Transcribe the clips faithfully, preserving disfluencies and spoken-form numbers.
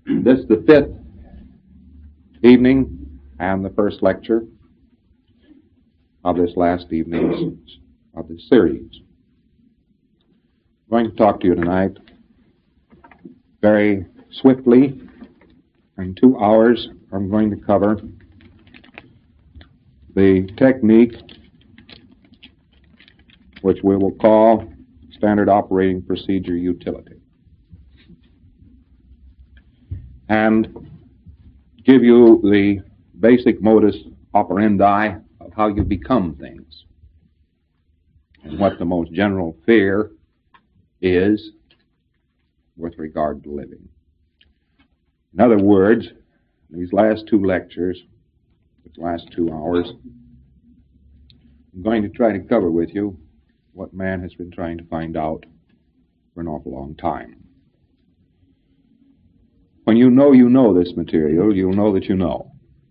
This is the fifth evening and the first lecture of this last evening of this series. I'm going to talk to you tonight very swiftly. In two hours, I'm going to cover the technique which we will call Standard Operating Procedure Utility, and give you the basic modus operandi of how you become things and what the most general fear is with regard to living. In other words, these last two lectures, these last two hours, I'm going to try to cover with you what man has been trying to find out for an awful long time. When you know you know this material, you'll know that you know.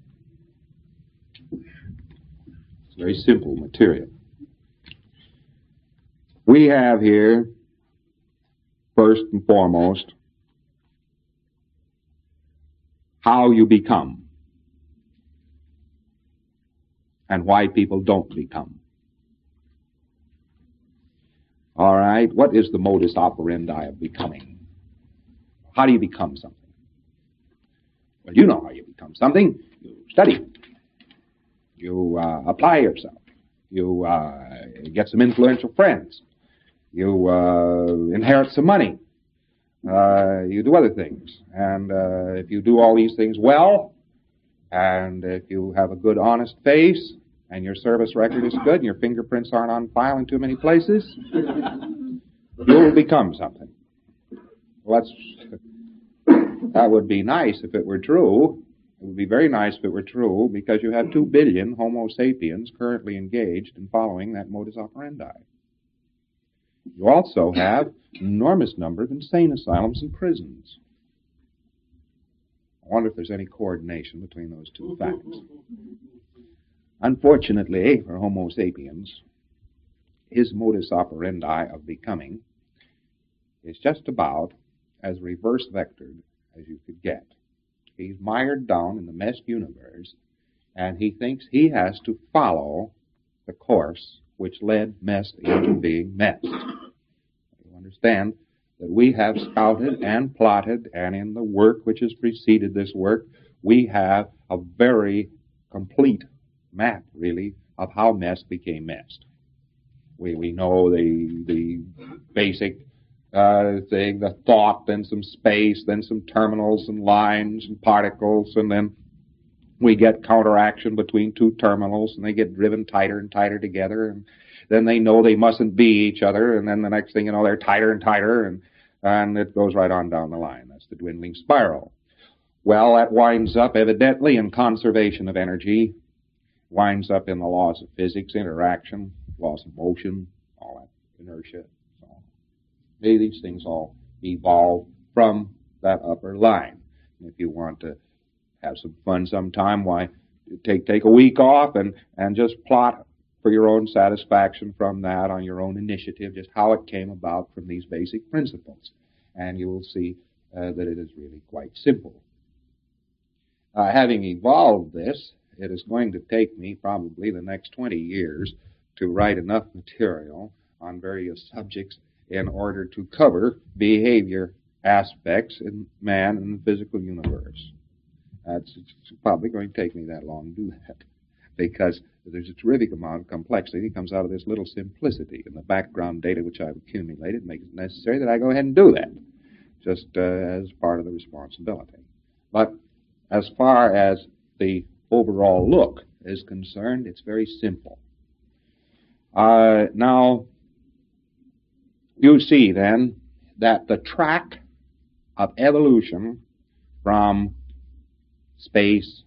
It's very simple material. We have here, first and foremost, how you become and why people don't become. All right, what is the modus operandi of becoming? How do you become something? Well, you know how you become something. You study. You uh, apply yourself. You uh, get some influential friends. You uh, inherit some money. Uh, you do other things. And uh, if you do all these things well, and if you have a good, honest face, and your service record is good, and your fingerprints aren't on file in too many places, you will become something. Well, that's, that would be nice if it were true. It would be very nice if it were true, because you have two billion Homo sapiens currently engaged in following that modus operandi. You also have an enormous number of insane asylums and prisons. I wonder if there's any coordination between those two facts. Unfortunately for Homo sapiens, his modus operandi of becoming is just about as reverse vectored as you could get. He's mired down in the messed universe, and he thinks he has to follow the course which led mess into being messed. You understand that we have scouted and plotted, and in the work which has preceded this work, we have a very complete map, really, of how mess became messed. We we know the the basic uh, thing, the thought, then some space, then some terminals and lines and particles, and then we get counteraction between two terminals, and they get driven tighter and tighter together, and then they know they mustn't be each other, and then the next thing you know, they're tighter and tighter, and and it goes right on down the line. That's the dwindling spiral. Well, that winds up, evidently, in conservation of energy, winds up in the laws of physics, interaction, laws of motion, all that inertia. So maybe these things all evolve from that upper line. And if you want to have some fun sometime, why take take a week off and, and just plot for your own satisfaction from that on your own initiative just how it came about from these basic principles. And you will see uh, that it is really quite simple. Uh, having evolved this, it is going to take me probably the next twenty years to write enough material on various subjects in order to cover behavior aspects in man and the physical universe. That's it's probably going to take me that long to do that, because there's a terrific amount of complexity that comes out of this little simplicity, and the background data which I've accumulated makes it necessary that I go ahead and do that, just uh, as part of the responsibility. But as far as the overall look is concerned, it's very simple. Uh, now, you see then that the track of evolution from space,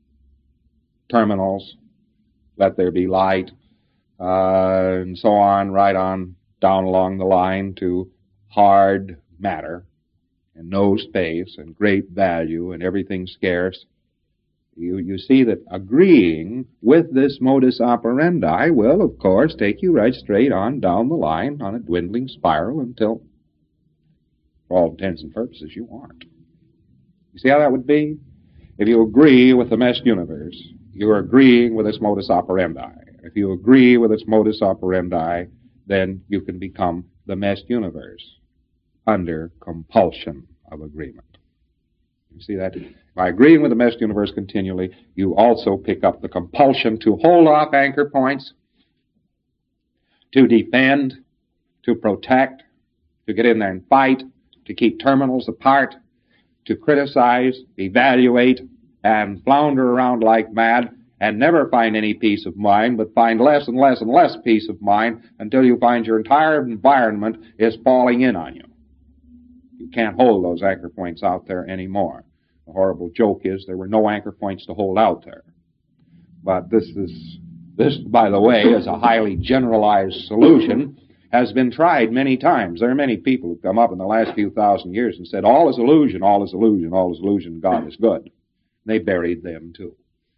terminals, let there be light, uh, and so on, right on down along the line to hard matter and no space and great value and everything scarce. You, you see that agreeing with this modus operandi will, of course, take you right straight on down the line on a dwindling spiral until, for all intents and purposes, you aren't. You You see how that would be? If you agree with the meshed universe, you're agreeing with its modus operandi. If you agree with its modus operandi, then you can become the meshed universe under compulsion of agreement. You see that? By agreeing with the meshed universe continually, you also pick up the compulsion to hold off anchor points, to defend, to protect, to get in there and fight, to keep terminals apart, to criticize, evaluate, and flounder around like mad, and never find any peace of mind, but find less and less and less peace of mind until you find your entire environment is falling in on you. You can't hold those anchor points out there anymore. The horrible joke is there were no anchor points to hold out there. But this is, this, by the way, is a highly generalized solution, has been tried many times. There are many people who've come up in the last few thousand years and said, all is illusion, all is illusion, all is illusion, God is good. They buried them too.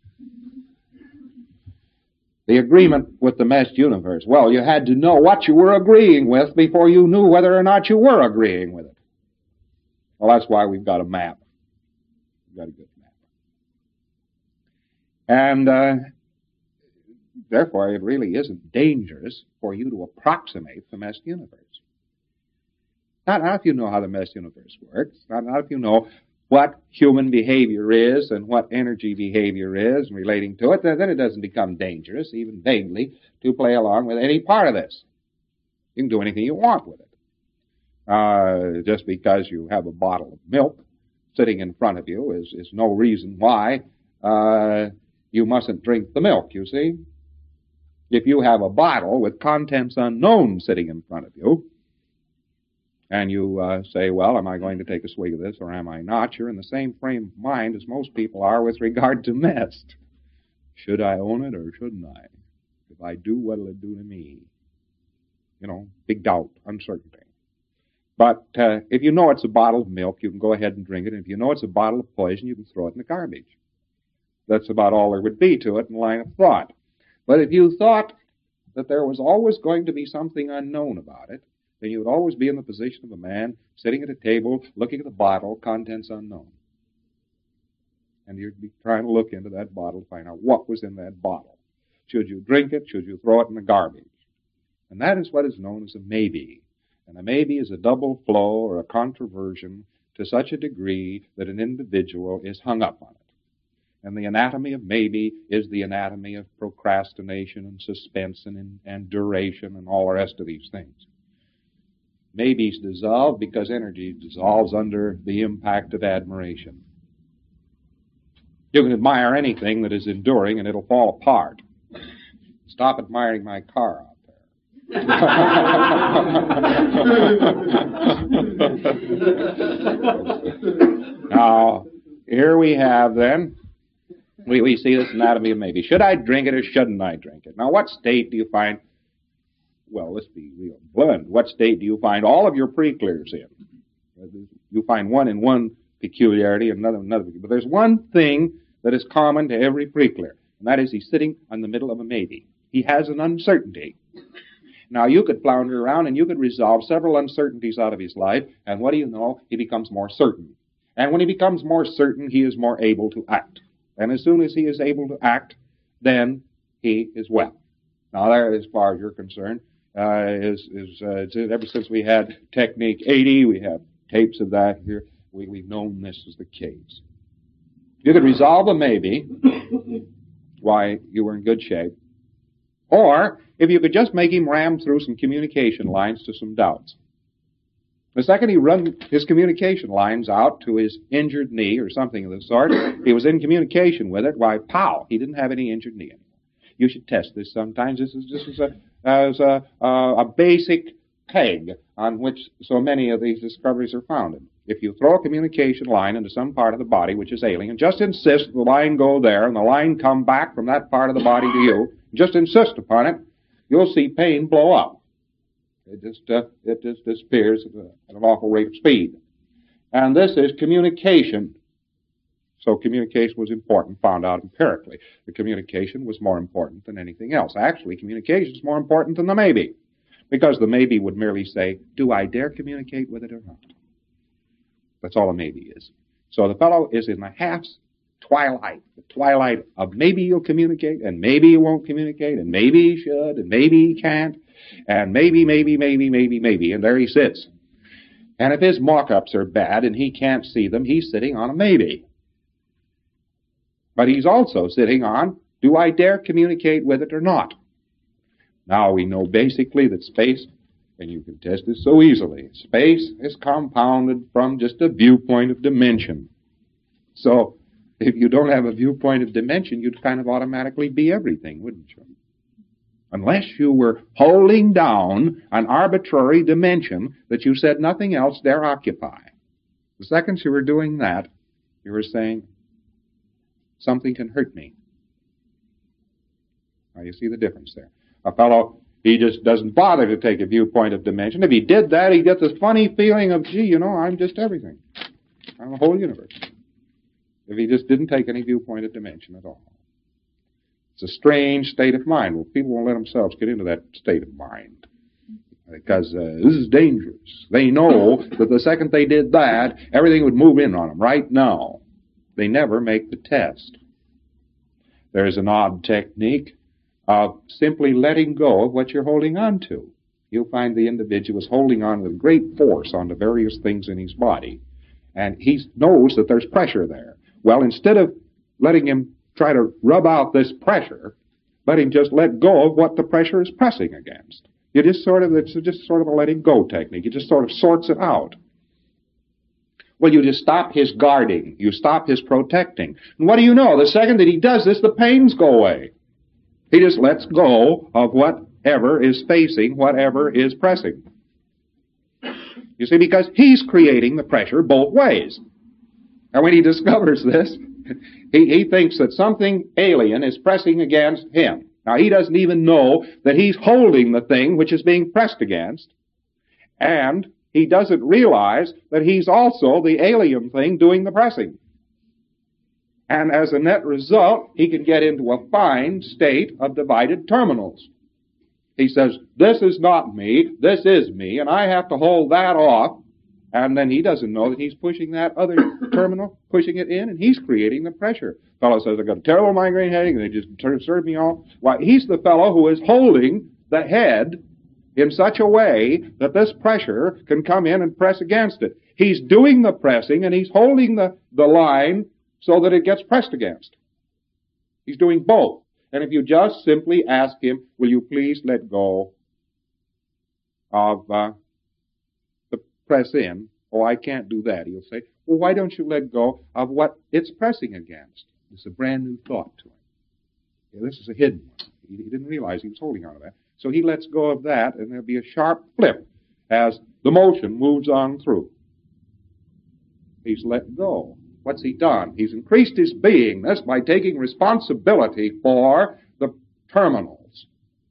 The agreement with the meshed universe. Well, you had to know what you were agreeing with before you knew whether or not you were agreeing with it. Well, that's why we've got a map. We've got a good map. And uh, therefore, it really isn't dangerous for you to approximate the meshed universe. Not, not if you know how the meshed universe works. Not, not if you know what human behavior is and what energy behavior is relating to it, then it doesn't become dangerous, even vaguely, to play along with any part of this. You can do anything you want with it. Uh, just because you have a bottle of milk sitting in front of you is, is no reason why uh, you mustn't drink the milk, you see. If you have a bottle with contents unknown sitting in front of you, and you uh, say, well, am I going to take a swig of this or am I not? You're in the same frame of mind as most people are with regard to mist. Should I own it or shouldn't I? If I do, what'll it do to me? You know, big doubt, uncertainty. But uh, if you know it's a bottle of milk, you can go ahead and drink it. And if you know it's a bottle of poison, you can throw it in the garbage. That's about all there would be to it in line of thought. But if you thought that there was always going to be something unknown about it, then you would always be in the position of a man sitting at a table, looking at the bottle, contents unknown. And you'd be trying to look into that bottle to find out what was in that bottle. Should you drink it? Should you throw it in the garbage? And that is what is known as a maybe. And a maybe is a double flow or a controversion to such a degree that an individual is hung up on it. And the anatomy of maybe is the anatomy of procrastination and suspense and, and duration and all the rest of these things. Maybes dissolve because energy dissolves under the impact of admiration. You can admire anything that is enduring and it'll fall apart. Stop admiring my car out there. Now, here we have then, we, we see this anatomy of maybe. Should I drink it or shouldn't I drink it? Now, what state do you find, well, let's be real blunt, what state do you find all of your pre-clears in? You find one in one peculiarity, another in another. But there's one thing that is common to every pre-clear, and that is he's sitting in the middle of a maybe. He has an uncertainty. Now, you could flounder around and you could resolve several uncertainties out of his life, and what do you know? He becomes more certain. And when he becomes more certain, he is more able to act. And as soon as he is able to act, then he is well. Now, there, as far as you're concerned, uh, is, is uh, ever since we had Technique eighty, we have tapes of that here, we, we've known this is the case. You could resolve a maybe, why, you were in good shape. Or, if you could just make him ram through some communication lines to some doubts. The second he run his communication lines out to his injured knee or something of the sort, he was in communication with it, why, pow, he didn't have any injured knee anymore. You should test this sometimes. This is, this is a, as a, uh, a basic peg on which so many of these discoveries are founded. If you throw a communication line into some part of the body which is ailing, and just insist the line go there and the line come back from that part of the body to you, just insist upon it, you'll see pain blow up. It just, uh, it just disappears at, a, at an awful rate of speed. And this is communication. So communication was important, found out empirically. The communication was more important than anything else. Actually, communication is more important than the maybe. Because the maybe would merely say, do I dare communicate with it or not? That's all a maybe is. So the fellow is in the half twilight, the twilight of maybe he'll communicate, and maybe he won't communicate, and maybe he should, and maybe he can't, and maybe, maybe, maybe, maybe, maybe, and there he sits. And if his mock-ups are bad and he can't see them, he's sitting on a maybe. But he's also sitting on, do I dare communicate with it or not? Now we know basically that space, and you can test this so easily, space is compounded from just a viewpoint of dimension. So, if you don't have a viewpoint of dimension, you'd kind of automatically be everything, wouldn't you? Unless you were holding down an arbitrary dimension that you said nothing else dare occupy. The second you were doing that, you were saying, something can hurt me. Now you see the difference there. A fellow, he just doesn't bother to take a viewpoint of dimension. If he did that, he'd get this funny feeling of, gee, you know, I'm just everything. I'm the whole universe. If he just didn't take any viewpoint of dimension at all. It's a strange state of mind. Well, people won't let themselves get into that state of mind. Because uh, this is dangerous. They know that the second they did that, everything would move in on them right now. They never make the test. There's an odd technique of simply letting go of what you're holding on to. You'll find the individual is holding on with great force onto various things in his body. And he knows that there's pressure there. Well, instead of letting him try to rub out this pressure, let him just let go of what the pressure is pressing against. You just sort of, it's just sort of a letting go technique. It just sort of sorts it out. Well, you just stop his guarding. You stop his protecting. And what do you know? The second that he does this, the pains go away. He just lets go of whatever is facing, whatever is pressing. You see, because he's creating the pressure both ways. And when he discovers this, he, he thinks that something alien is pressing against him. Now, he doesn't even know that he's holding the thing which is being pressed against, and he doesn't realize that he's also the alien thing doing the pressing. And as a net result, he can get into a fine state of divided terminals. He says, this is not me, this is me, and I have to hold that off. And then he doesn't know that he's pushing that other terminal, pushing it in, and he's creating the pressure. Fellow says, I've got a terrible migraine headache, and they just serve me off. Why, he's the fellow who is holding the head in such a way that this pressure can come in and press against it. He's doing the pressing, and he's holding the, the line so that it gets pressed against. He's doing both. And if you just simply ask him, will you please let go of uh, the press in? Oh, I can't do that. He'll say, well, why don't you let go of what it's pressing against? It's a brand new thought to him. Yeah, this is a hidden one. He, he didn't realize he was holding on to that. So he lets go of that, and there'll be a sharp flip as the motion moves on through. He's let go. What's he done? He's increased his beingness by taking responsibility for the terminals.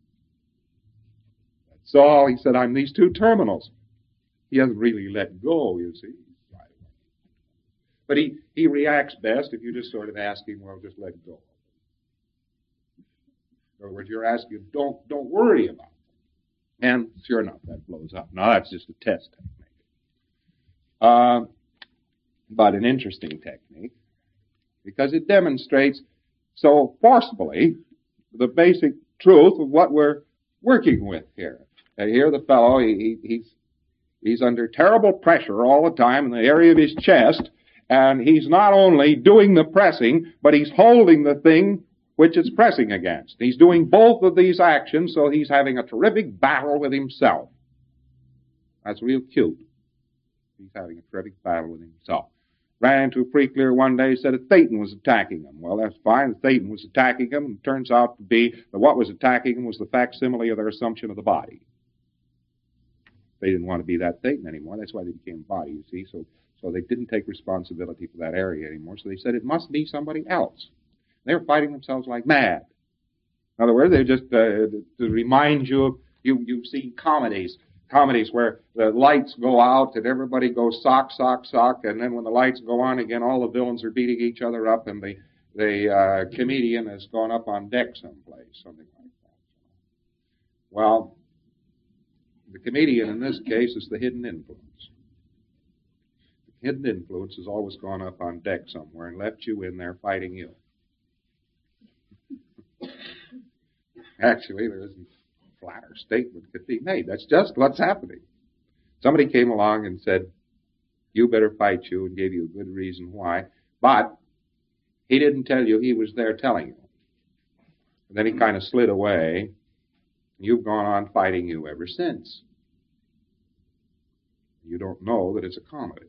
That's all. He said, I'm these two terminals. He hasn't really let go, you see. But he, he reacts best if you just sort of ask him, well, just let go. In other words, you're asking, don't, don't worry about it. And sure enough, that blows up. Now, that's just a test technique. Uh, but an interesting technique, because it demonstrates so forcefully the basic truth of what we're working with here. And here the fellow, he, he's, he's under terrible pressure all the time in the area of his chest, and he's not only doing the pressing, but he's holding the thing which it's pressing against. He's doing both of these actions, so he's having a terrific battle with himself. That's real cute. He's having a terrific battle with himself. Ran into a pre-clear one day, said that Satan was attacking him. Well, that's fine. Satan was attacking him, and it turns out to be that what was attacking him was the facsimile of their assumption of the body. They didn't want to be that Satan anymore. That's why they became a body, you see. So, so they didn't take responsibility for that area anymore. So they said it must be somebody else. They were fighting themselves like mad. In other words, they just, uh, to remind you of, you, you've seen comedies, comedies where the lights go out and everybody goes sock, sock, sock, and then when the lights go on again, all the villains are beating each other up, and the, the uh, comedian has gone up on deck someplace, something like that. Well, the comedian in this case is the hidden influence. The hidden influence has always gone up on deck somewhere and left you in there fighting you. Actually, there isn't a flatter statement could be made. That's just what's happening. Somebody came along and said, you better fight you, and gave you a good reason why. But he didn't tell you he was there telling you. And then he kind of slid away. You've gone on fighting you ever since. You don't know that it's a comedy.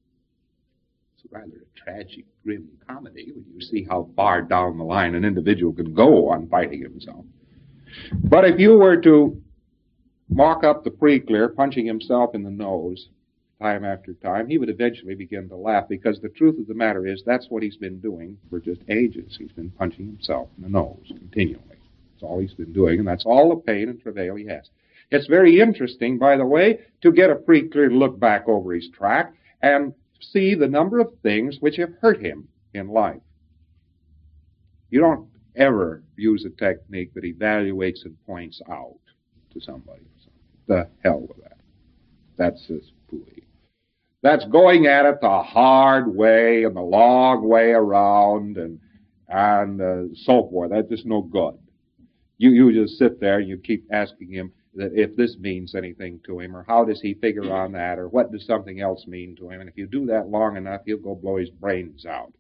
It's rather a tragic, grim comedy when you see how far down the line an individual can go on fighting himself. But if you were to mock up the pre-clear, punching himself in the nose time after time, he would eventually begin to laugh, because the truth of the matter is that's what he's been doing for just ages. He's been punching himself in the nose continually. That's all he's been doing, and that's all the pain and travail he has. It's very interesting, by the way, to get a pre-clear look back over his track and see the number of things which have hurt him in life. You don't ever use a technique that evaluates and points out to somebody. The hell with that. That's just fooey. That's going at it the hard way and the long way around and and uh, so forth. That's just no good. You you just sit there and you keep asking him that if this means anything to him, or how does he figure on that, or what does something else mean to him. And if you do that long enough, he'll go blow his brains out.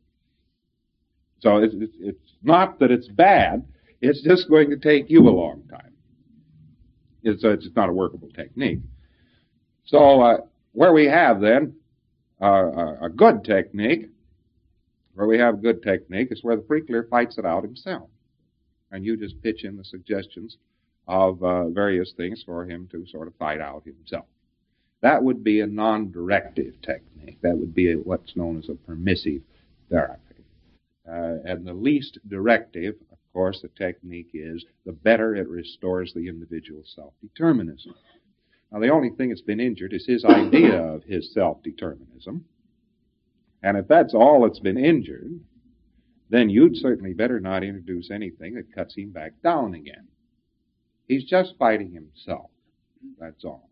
So it's, it's, it's not that it's bad. It's just going to take you a long time. It's, uh, it's not a workable technique. So uh, where we have then uh, a good technique, where we have good technique is where the pre-clear fights it out himself. And you just pitch in the suggestions of uh, various things for him to sort of fight out himself. That would be a non-directive technique. That would be a, what's known as a permissive therapy. Uh, and the least directive, of course, the technique is, the better it restores the individual's self-determinism. Now, the only thing that's been injured is his idea of his self-determinism. And if that's all that's been injured, then you'd certainly better not introduce anything that cuts him back down again. He's just fighting himself. That's all.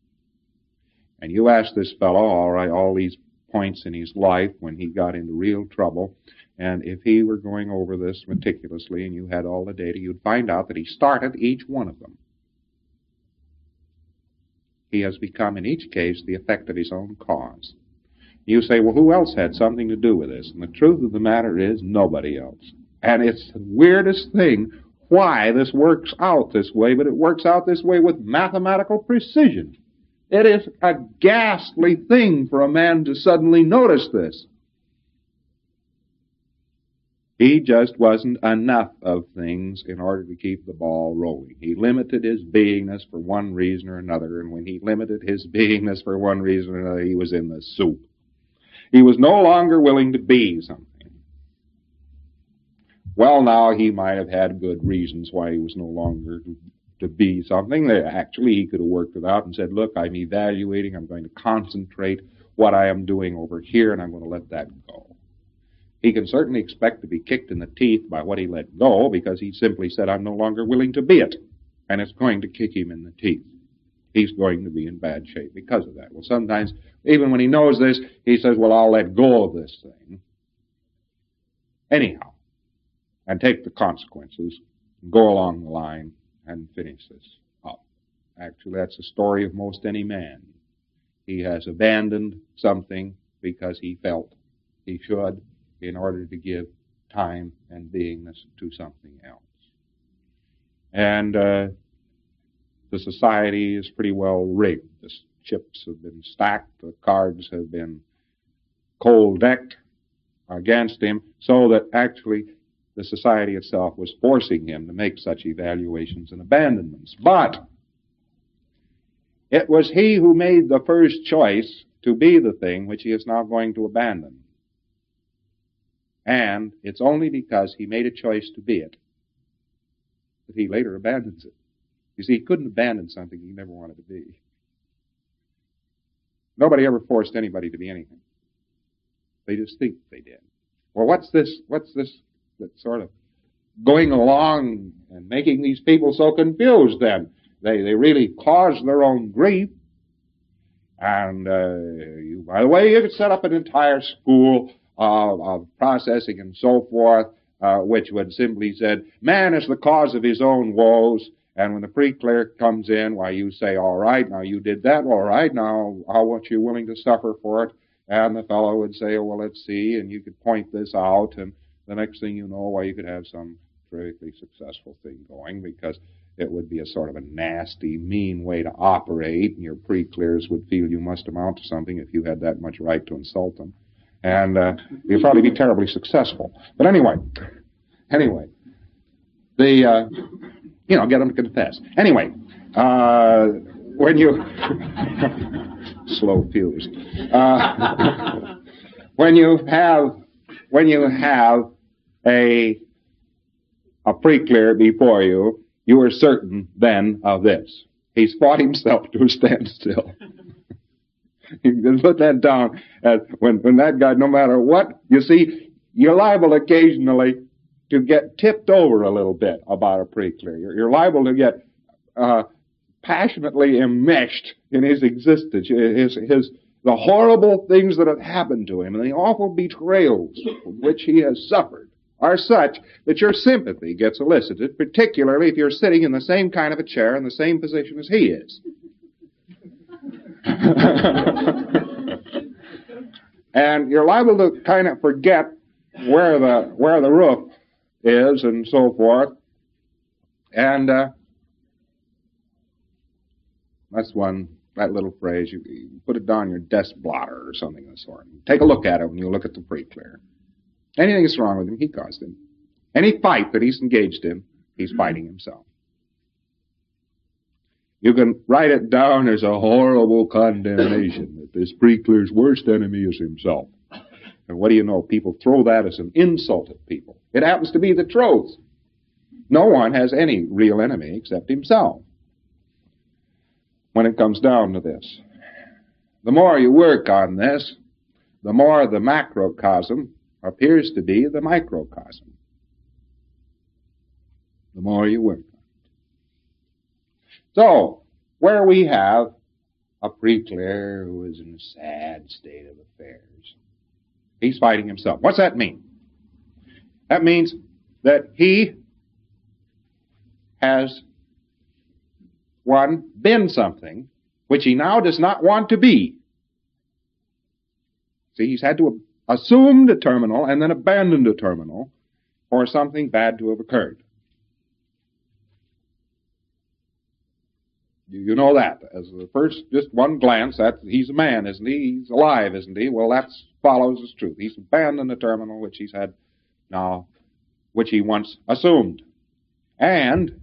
And you ask this fellow, all right, all these points in his life when he got into real trouble, and if he were going over this meticulously and you had all the data, you'd find out that he started each one of them. He has become, in each case, the effect of his own cause. You say, well, who else had something to do with this? And the truth of the matter is, nobody else. And it's the weirdest thing why this works out this way, but it works out this way with mathematical precision. It is a ghastly thing for a man to suddenly notice this. He just wasn't enough of things in order to keep the ball rolling. He limited his beingness for one reason or another, and when he limited his beingness for one reason or another, he was in the soup. He was no longer willing to be something. Well, now, he might have had good reasons why he was no longer to, to be something. That actually, he could have worked it out and said, look, I'm evaluating, I'm going to concentrate what I am doing over here, and I'm going to let that go. He can certainly expect to be kicked in the teeth by what he let go, because he simply said, I'm no longer willing to be it. And it's going to kick him in the teeth. He's going to be in bad shape because of that. Well, sometimes, even when he knows this, he says, well, I'll let go of this thing anyhow, and take the consequences, and go along the line, and finish this up. Actually, that's the story of most any man. He has abandoned something because he felt he should, in order to give time and beingness to something else. And uh, the society is pretty well rigged. The chips have been stacked, the cards have been cold-decked against him, so that actually the society itself was forcing him to make such evaluations and abandonments. But it was he who made the first choice to be the thing which he is now going to abandon. And it's only because he made a choice to be it that he later abandons it. You see, he couldn't abandon something he never wanted to be. Nobody ever forced anybody to be anything. They just think they did. Well, what's this, what's this that's sort of going along and making these people so confused then? They, they really cause their own grief. And, uh, you, by the way, you could set up an entire school of, of processing and so forth, uh, which would simply said, man is the cause of his own woes. And when the pre-clear comes in, why, you say, all right, now you did that, all right, now how much are you willing to suffer for it? And the fellow would say, oh, well, let's see, and you could point this out, and the next thing you know, why, you could have some terrifically successful thing going, because it would be a sort of a nasty, mean way to operate, and your pre-clears would feel you must amount to something if you had that much right to insult them. And uh, you'd probably be terribly successful. But anyway, anyway, the, uh, you know, get them to confess. Anyway, uh, when you, slow fuse, uh, when you have, when you have a, a pre-clear before you, you are certain then of this. He's fought himself to a standstill. You can put that down as when, when that guy, no matter what, you see, you're liable occasionally to get tipped over a little bit about a pre-clear. You're, you're liable to get uh, passionately enmeshed in his existence, his, his, the horrible things that have happened to him and the awful betrayals from which he has suffered are such that your sympathy gets elicited, particularly if you're sitting in the same kind of a chair in the same position as he is. And you're liable to kind of forget where the where the roof is and so forth. And uh, that's one, that little phrase, you, you put it down your desk blotter or something of the sort. Take a look at it when you look at the pre-clear. Anything that's wrong with him, he caused it. Any fight that he's engaged in, he's fighting himself. You can write it down as a horrible condemnation that this pre-clear's worst enemy is himself. And what do you know? People throw that as an insult at people. It happens to be the truth. No one has any real enemy except himself when it comes down to this. The more you work on this, the more the macrocosm appears to be the microcosm. The more you work on it. So, where we have a pre-clear who is in a sad state of affairs, he's fighting himself. What's that mean? That means that he has, one, been something which he now does not want to be. See, he's had to assume the terminal and then abandon the terminal for something bad to have occurred. You, you know that. As the first, just one glance, that he's a man, isn't he? He's alive, isn't he? Well, that follows as truth. He's abandoned the terminal which he's had now, which he once assumed. And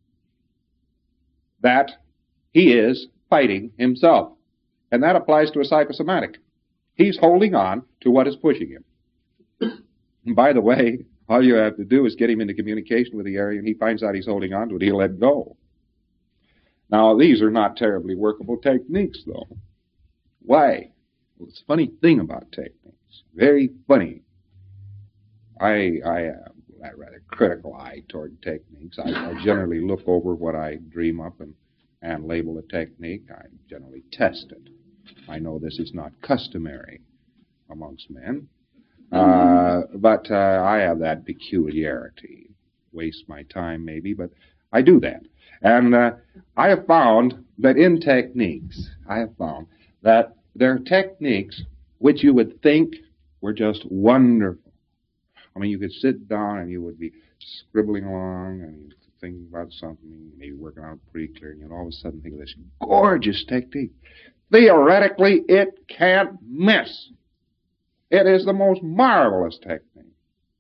that he is fighting himself. And that applies to a psychosomatic. He's holding on to what is pushing him. And by the way, all you have to do is get him into communication with the area and he finds out he's holding on to it, he'll let go. Now, these are not terribly workable techniques, though. Why? Well, it's a funny thing about techniques. Very funny. I, I have a rather critical eye toward techniques. I, I generally look over what I dream up and, and label a technique. I generally test it. I know this is not customary amongst men, uh, but uh, I have that peculiarity. Waste my time, maybe, but I do that. And uh, I have found that in techniques, I have found that there are techniques which you would think were just wonderful. I mean, you could sit down and you would be scribbling along and thinking about something, maybe working on a pre-clear, and you'd all of a sudden think of this gorgeous technique. Theoretically, it can't miss. It is the most marvelous technique.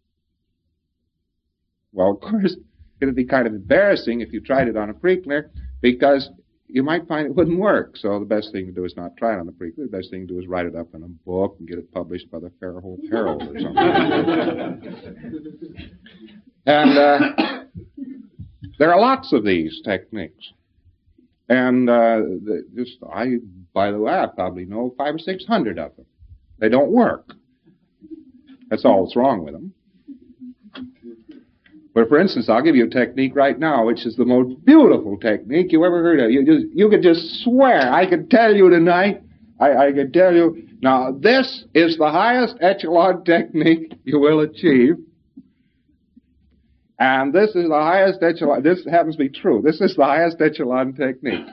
Well, of course, it would be kind of embarrassing if you tried it on a pre-clear, because you might find it wouldn't work. So the best thing to do is not try it on the pre-clear. The best thing to do is write it up in a book and get it published by the Fairhope Herald or something. And uh, there are lots of these techniques. And uh, just I, by the way, I probably know five or six hundred of them. They don't work. That's all that's wrong with them. But for instance, I'll give you a technique right now, which is the most beautiful technique you ever heard of. You just, you could just swear. I could tell you tonight I, I can tell you, now this is the highest echelon technique you will achieve. And this is the highest echelon, this happens to be true, this is the highest echelon technique.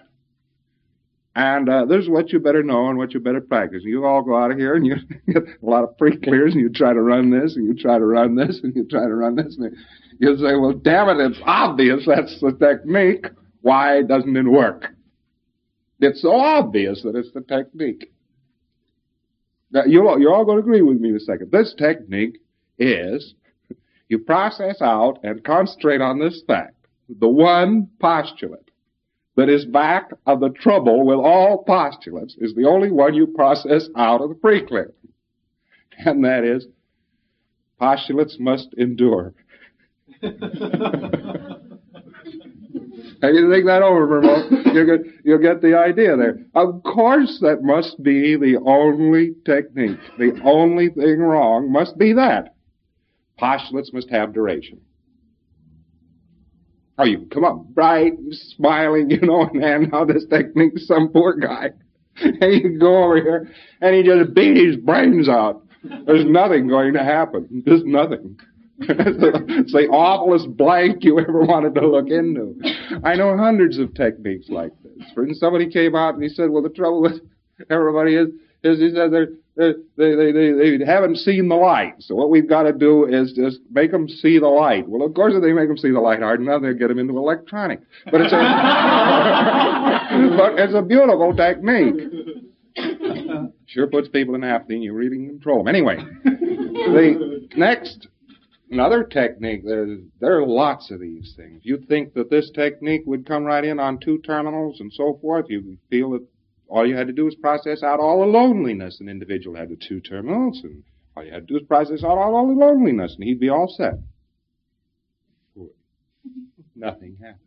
And uh, this is what you better know and what you better practice. You all go out of here and you get a lot of pre-clears and you try to run this and you try to run this and you try to run this. And you say, well, damn it, it's obvious that's the technique. Why doesn't it work? It's so obvious that it's the technique. Now, you're, you're all going to agree with me in a second. This technique is you process out and concentrate on this fact. The one postulate that is back of the trouble with all postulates is the only one you process out of the pre-clear. And that is, postulates must endure. And you think that over, Vermont, you'll get, you'll get the idea there. Of course that must be the only technique. The only thing wrong must be that. Postulates must have duration. Oh, you come up bright, smiling, you know, and hand out this technique to some poor guy. And you go over here, and he just beat his brains out. There's nothing going to happen. Just nothing. It's the awfulest blank you ever wanted to look into. I know hundreds of techniques like this. For instance, somebody came out and he said, well, the trouble with everybody is, is he said they're, they're, they, they, they, they haven't seen the light. So what we've got to do is just make them see the light. Well, of course, if they make them see the light hard enough, they'll get them into electronic. But it's a, but it's a beautiful technique. Sure puts people in apathy and you really can control them. Anyway, the next... Another technique, there, there are lots of these things. You think that this technique would come right in on two terminals and so forth. You feel that all you had to do was process out all the loneliness an individual had with two terminals, and all you had to do was process out all, all the loneliness, and he'd be all set. Nothing happens.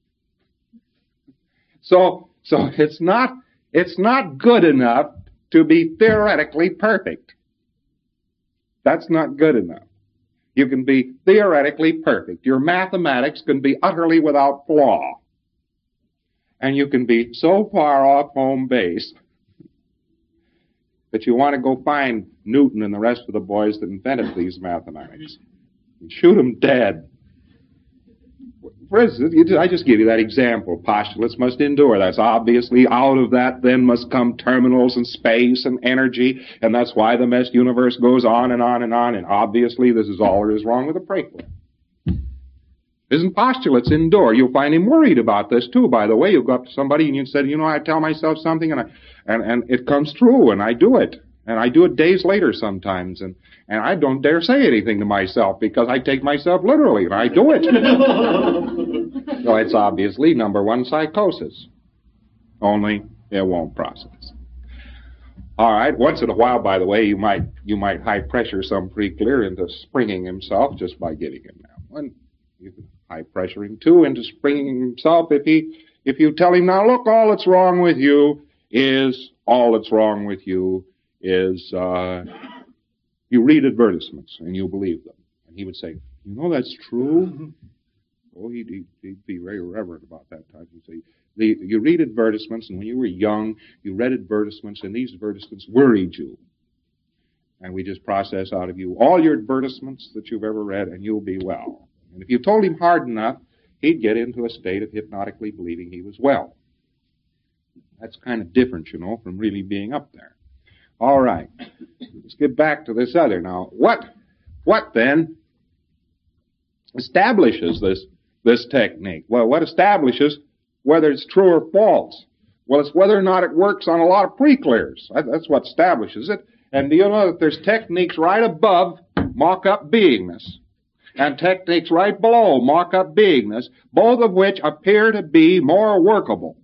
So, so it's not, it's not good enough to be theoretically perfect. That's not good enough. You can be theoretically perfect. Your mathematics can be utterly without flaw. And you can be so far off home base that you want to go find Newton and the rest of the boys that invented these mathematics and shoot them dead. For instance, I just give you that example. Postulates must endure. That's obviously out of that then must come terminals and space and energy, and that's why the mesh universe goes on and on and on, and obviously this is all there is wrong with the pre-clear. Isn't postulates endure? You'll find him worried about this too, by the way. You'll go up to somebody and you say, you know, I tell myself something and I, and, and it comes true and I do it. And I do it days later sometimes, and, and I don't dare say anything to myself because I take myself literally, and I do it. So it's obviously number one psychosis. Only it won't process. All right, once in a while, by the way, you might you might high pressure some pre-clear into springing himself just by giving him that one. You can high pressure him too into springing himself if he if you tell him, now look, all that's wrong with you is all that's wrong with you. is uh, you read advertisements and you believe them. And he would say, you know, that's true. Oh, he'd, he'd, he'd be very reverent about that type of thing. The, you read advertisements, and when you were young, you read advertisements, and these advertisements worried you. And we just process out of you all your advertisements that you've ever read, and you'll be well. And if you told him hard enough, he'd get into a state of hypnotically believing he was well. That's kind of different, you know, from really being up there. All right. Let's get back to this other. Now, what, what then establishes this, this technique? Well, what establishes whether it's true or false? Well, it's whether or not it works on a lot of pre-clears. That's what establishes it. And do you know that there's techniques right above mock-up beingness and techniques right below mock-up beingness, both of which appear to be more workable.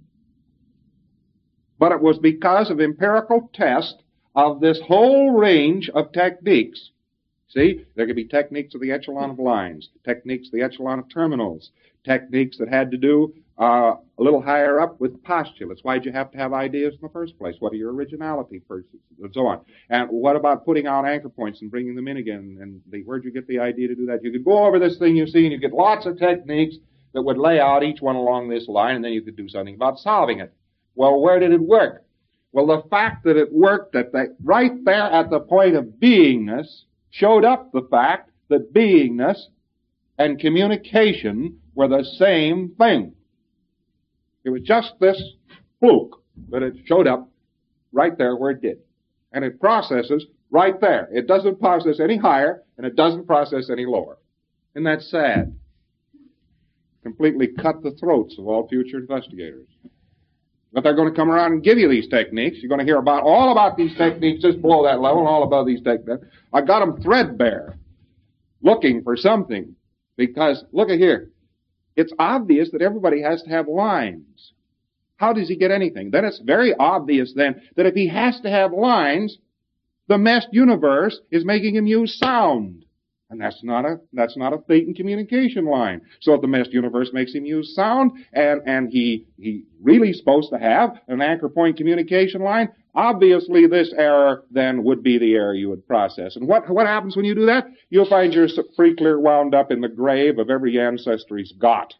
But it was because of empirical test of this whole range of techniques. See, there could be techniques of the echelon of lines, techniques of the echelon of terminals, techniques that had to do uh, a little higher up with postulates. Why'd you have to have ideas in the first place? What are your originality pursuits, and so on? And what about putting out anchor points and bringing them in again? And the, where'd you get the idea to do that? You could go over this thing you see, and you get lots of techniques that would lay out each one along this line, and then you could do something about solving it. Well, where did it work? Well, the fact that it worked, that they, right there at the point of beingness, showed up the fact that beingness and communication were the same thing. It was just this fluke, but it showed up right there where it did. And it processes right there. It doesn't process any higher, and it doesn't process any lower. Isn't that sad? Completely cut the throats of all future investigators. But they're going to come around and give you these techniques. You're going to hear about all about these techniques just below that level and all about these techniques. I got them threadbare, looking for something. Because, look at here, it's obvious that everybody has to have lines. How does he get anything? Then it's very obvious then that if he has to have lines, the meshed universe is making him use sound. And that's not a, that's not a Thetan communication line. So if the meshed universe makes him use sound, and, and he, he really supposed to have an anchor point communication line, obviously this error then would be the error you would process. And what, what happens when you do that? You'll find you're free clear wound up in the grave of every ancestor he's got.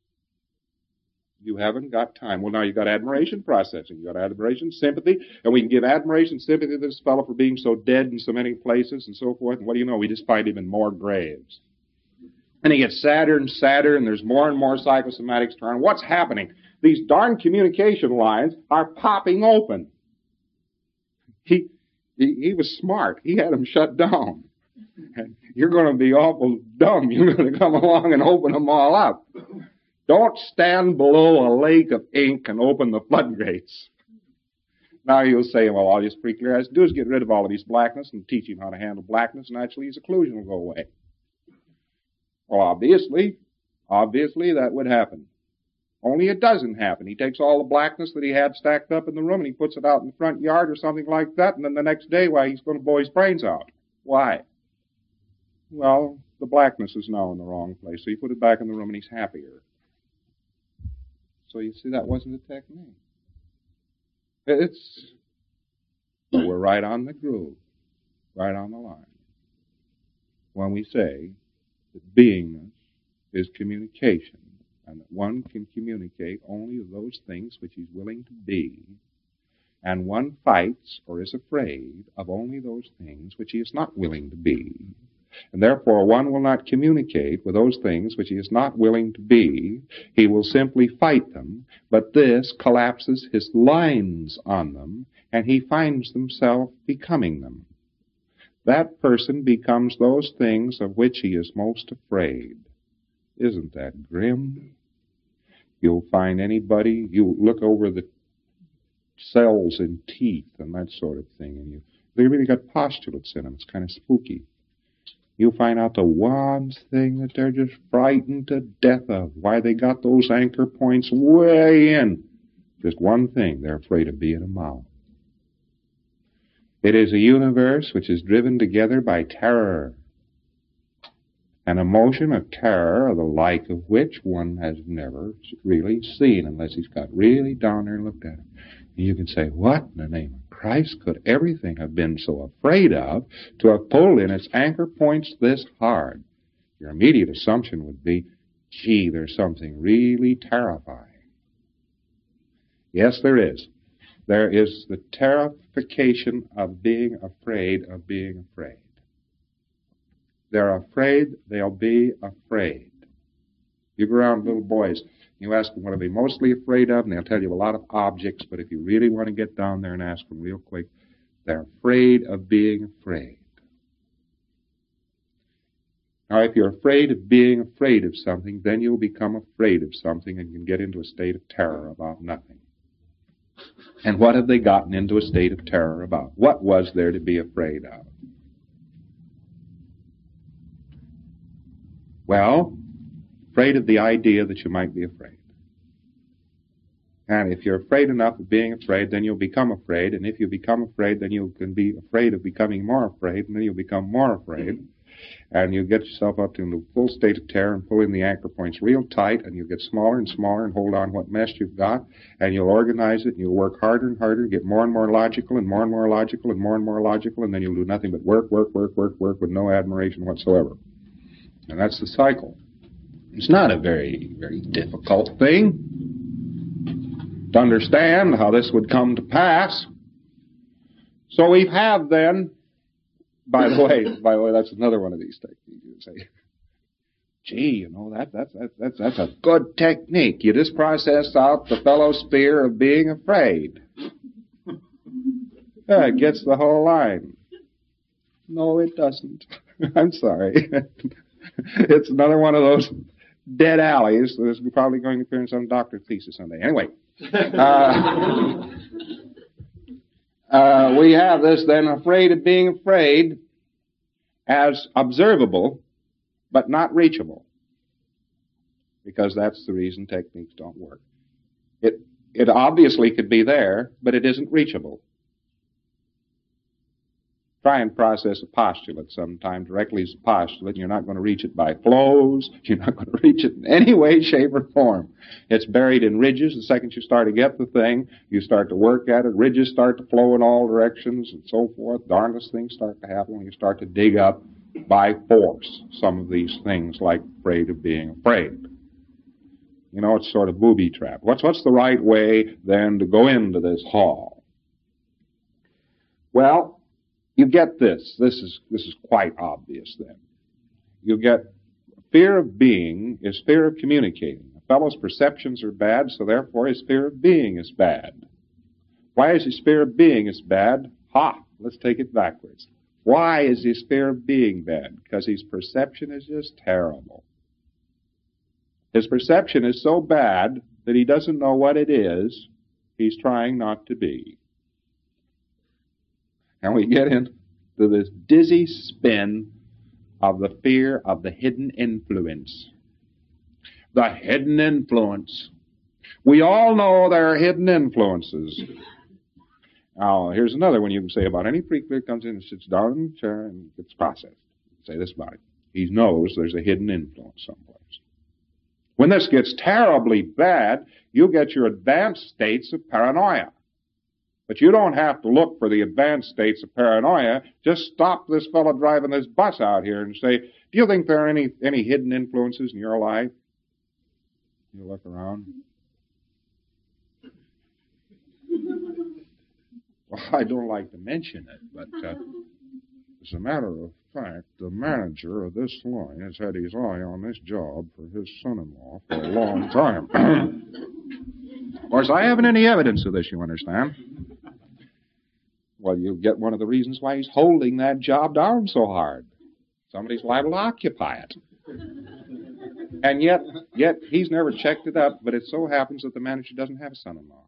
You haven't got time. Well, now you've got admiration processing. You've got admiration, sympathy, and we can give admiration, sympathy to this fellow for being so dead in so many places and so forth. And what do you know? We just find him in more graves. And he gets sadder and sadder, and there's more and more psychosomatics turn. What's happening? These darn communication lines are popping open. He, he, he was smart. He had them shut down. And you're going to be awful dumb. You're going to come along and open them all up. Don't stand below a lake of ink and open the floodgates. Now you'll say, well, all this free clear has to do is get rid of all of his blackness and teach him how to handle blackness, and actually his occlusion will go away. Well, obviously, obviously that would happen. Only it doesn't happen. He takes all the blackness that he had stacked up in the room and he puts it out in the front yard or something like that, and then the next day, why, he's going to blow his brains out. Why? Well, the blackness is now in the wrong place, so you put it back in the room and he's happier. So you see, that wasn't a technique. It's, but we're right on the groove, right on the line, when we say that beingness is communication, and that one can communicate only of those things which he's willing to be, and one fights or is afraid of only those things which he is not willing to be. And therefore one will not communicate with those things which he is not willing to be. He will simply fight them, but this collapses his lines on them, and he finds himself becoming them. That person becomes those things of which he is most afraid. Isn't that grim? You'll find anybody, you look over the cells in teeth and that sort of thing, and you, they really got postulates in them. It's kind of spooky. You find out the one thing that they're just frightened to death of. Why they got those anchor points way in. Just one thing, they're afraid of being a mouth. It is a universe which is driven together by terror. An emotion of terror, the like of which one has never really seen unless he's got really down there and looked at it. And you can say, what in the name of Christ could everything have been so afraid of to have pulled in its anchor points this hard? Your immediate assumption would be, gee, there's something really terrifying. Yes, there is. There is the terrification of being afraid of being afraid. They're afraid they'll be afraid. You go around little boys, you ask them what are they mostly afraid of, and they'll tell you a lot of objects, but if you really want to get down there and ask them real quick, they're afraid of being afraid. Now, if you're afraid of being afraid of something, then you'll become afraid of something and can get into a state of terror about nothing. And what have they gotten into a state of terror about? What was there to be afraid of? Well, afraid of the idea that you might be afraid. And if you're afraid enough of being afraid, then you'll become afraid. And if you become afraid, then you can be afraid of becoming more afraid. And then you'll become more afraid. And you'll get yourself up to a full state of terror and pull in the anchor points real tight. And you'll get smaller and smaller and hold on what mess you've got. And you'll organize it. And you'll work harder and harder, get more and more logical and more and more logical and more and more logical. And then you'll do nothing but work, work, work, work, work with no admiration whatsoever. And that's the cycle. It's not a very, very difficult thing to understand how this would come to pass. So we have then, by the way, by the way, that's another one of these techniques. You say, gee, you know, that, that, that, that's, that's a good technique. You just process out the fellow's fear of being afraid. Yeah, it gets the whole line. No, it doesn't. I'm sorry. It's another one of those dead alleys that's probably going to appear in some doctor's thesis someday. Anyway, uh, uh, we have this then, afraid of being afraid, as observable, but not reachable. Because that's the reason techniques don't work. It, it obviously could be there, but it isn't reachable. Try and process a postulate sometime directly as a postulate, and you're not going to reach it by flows. You're not going to reach it in any way, shape, or form. It's buried in ridges. The second you start to get the thing, you start to work at it. Ridges start to flow in all directions and so forth. Darndest things start to happen when you start to dig up by force some of these things, like afraid of being afraid. You know, it's sort of booby trap. What's, what's the right way, then, to go into this hall? Well, you get this. This is, this is quite obvious then. You get fear of being is fear of communicating. A fellow's perceptions are bad, so therefore his fear of being is bad. Why is his fear of being is bad? Ha! Let's take it backwards. Why is his fear of being bad? Because his perception is just terrible. His perception is so bad that he doesn't know what it is he's trying not to be. And we get into this dizzy spin of the fear of the hidden influence. The hidden influence. We all know there are hidden influences. Now, here's another one you can say about any preacher that comes in and sits down in the chair and gets processed. Say this about it. He knows there's a hidden influence someplace. When this gets terribly bad, you get your advanced states of paranoia. But you don't have to look for the advanced states of paranoia. Just stop this fellow driving this bus out here and say, do you think there are any, any hidden influences in your life? You look around. Well, I don't like to mention it, but uh, as a matter of fact, the manager of this line has had his eye on this job for his son-in-law for a long time. Of course, I haven't any evidence of this, you understand. Well, you get one of the reasons why he's holding that job down so hard. Somebody's liable to occupy it. And yet, yet he's never checked it up, but it so happens that the manager doesn't have a son-in-law.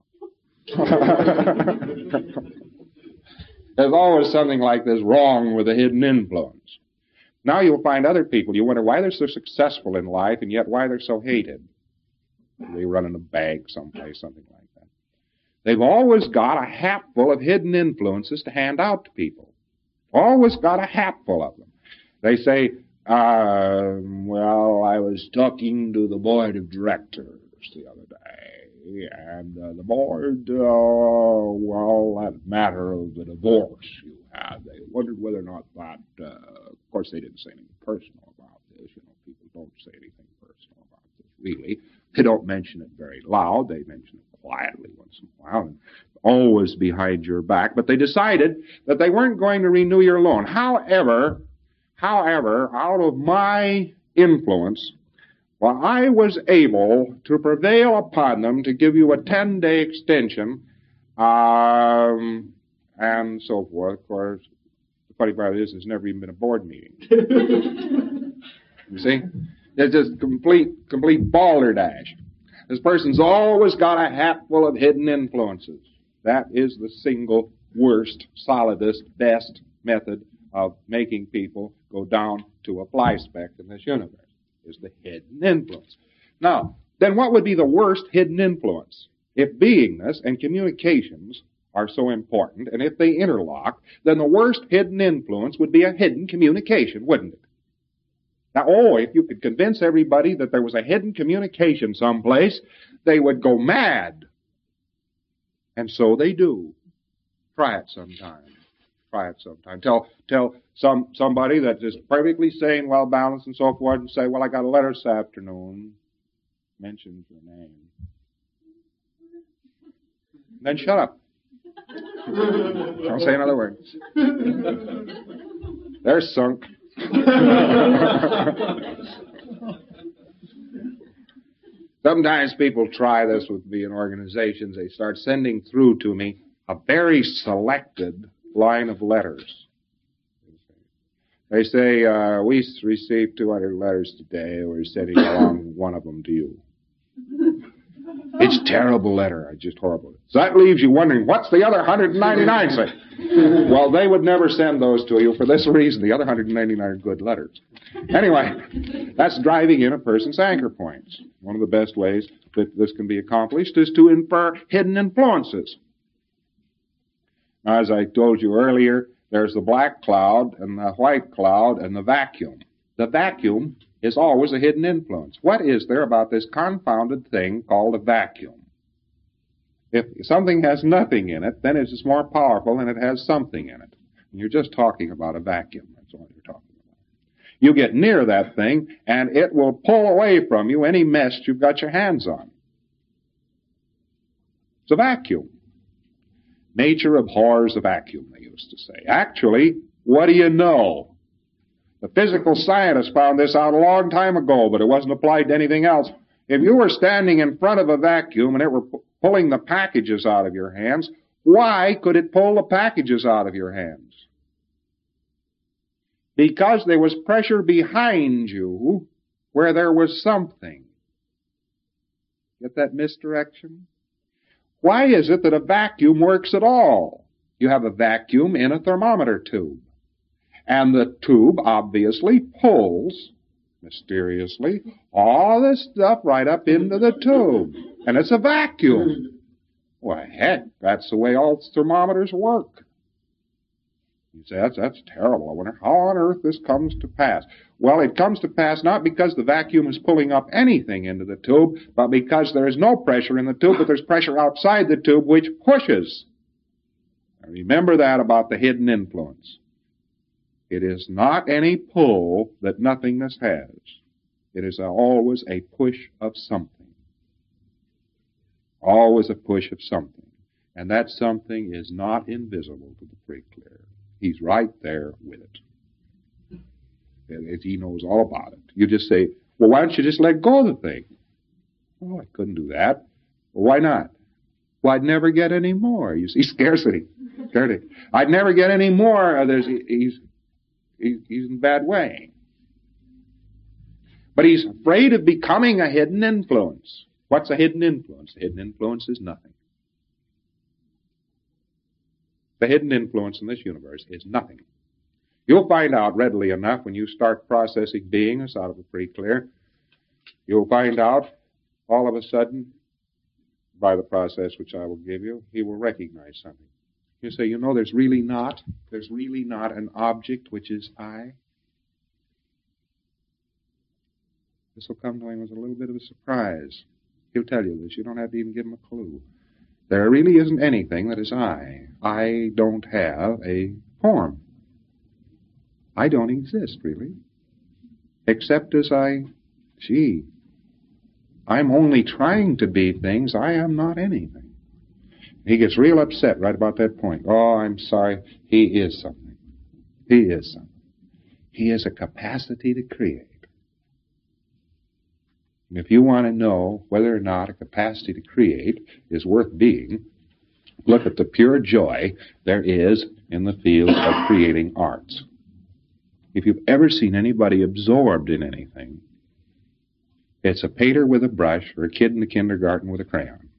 There's always something like this wrong with a hidden influence. Now you'll find other people, you wonder why they're so successful in life and yet why they're so hated. They run in a bank someplace, something like that. They've always got a hatful of hidden influences to hand out to people. Always got a hatful of them. They say, uh, well, I was talking to the board of directors the other day, and uh, the board, uh, well, that matter of the divorce you had, they wondered whether or not that, uh, of course they didn't say anything personal about this. You know, people don't say anything personal about this, really. They don't mention it very loud. They mention it quietly once in a while, and always behind your back. But they decided that they weren't going to renew your loan. However, however, out of my influence, well, I was able to prevail upon them to give you a ten-day extension, um, and so forth. Of course, the funny part is there's never even been a board meeting. You see? It's just complete, complete balderdash. This person's always got a hatful of hidden influences. That is the single worst, solidest, best method of making people go down to a fly speck in this universe, is the hidden influence. Now, then what would be the worst hidden influence? If beingness and communications are so important, and if they interlock, then the worst hidden influence would be a hidden communication, wouldn't it? Now, oh, if you could convince everybody that there was a hidden communication someplace, they would go mad. And so they do. Try it sometime. Try it sometime. Tell tell some somebody that is perfectly sane, well balanced, and so forth, and say, "Well, I got a letter this afternoon." Mentions your name. Then shut up. Don't say another word. They're sunk. Sometimes people try this with me in organizations. They start sending through to me a very selected line of letters. They say, uh, we received two hundred letters today. We're sending along one of them to you. It's a terrible letter. It's just horrible. So that leaves you wondering, what's the other one hundred ninety-nine say? Well, they would never send those to you for this reason. The other one hundred ninety-nine are good letters. Anyway, that's driving in a person's anchor points. One of the best ways that this can be accomplished is to infer hidden influences. Now, as I told you earlier, there's the black cloud and the white cloud and the vacuum. The vacuum is always a hidden influence. What is there about this confounded thing called a vacuum? If something has nothing in it, then it's more powerful and it has something in it. And you're just talking about a vacuum. That's all you're talking about. You get near that thing and it will pull away from you any mess you've got your hands on. It's a vacuum. Nature abhors a vacuum, they used to say. Actually, what do you know? The physical scientists found this out a long time ago, but it wasn't applied to anything else. If you were standing in front of a vacuum and it were pu- pulling the packages out of your hands, why could it pull the packages out of your hands? Because there was pressure behind you where there was something. Get that misdirection? Why is it that a vacuum works at all? You have a vacuum in a thermometer tube. And the tube obviously pulls, mysteriously, all this stuff right up into the tube. And it's a vacuum. Why, heck, that's the way all thermometers work. You say, that's, that's terrible. I wonder how on earth this comes to pass. Well, it comes to pass not because the vacuum is pulling up anything into the tube, but because there is no pressure in the tube, but there's pressure outside the tube which pushes. Now, remember that about the hidden influence. It is not any pull that nothingness has. It is always a push of something. Always a push of something. And that something is not invisible to the pre-clear. He's right there with it. And he knows all about it. You just say, well, why don't you just let go of the thing? Oh, I couldn't do that. Well, why not? Well, I'd never get any more. You see, scarcity. Scarcity. I'd never get any more. There's, he's, he's in a bad way. But he's afraid of becoming a hidden influence. What's a hidden influence? A hidden influence is nothing. The hidden influence in this universe is nothing. You'll find out readily enough when you start processing beings out of the pre-clear. You'll find out all of a sudden, by the process which I will give you, he will recognize something. You say, you know, there's really not, there's really not an object which is I. This will come to him as a little bit of a surprise. He'll tell you this. You don't have to even give him a clue. There really isn't anything that is I. I don't have a form. I don't exist, really. Except as I, gee, I'm only trying to be things. I am not anything. He gets real upset right about that point. Oh, I'm sorry. He is something. He is something. He has a capacity to create. And if you want to know whether or not a capacity to create is worth being, look at the pure joy there is in the field of creating arts. If you've ever seen anybody absorbed in anything, it's a painter with a brush or a kid in the kindergarten with a crayon.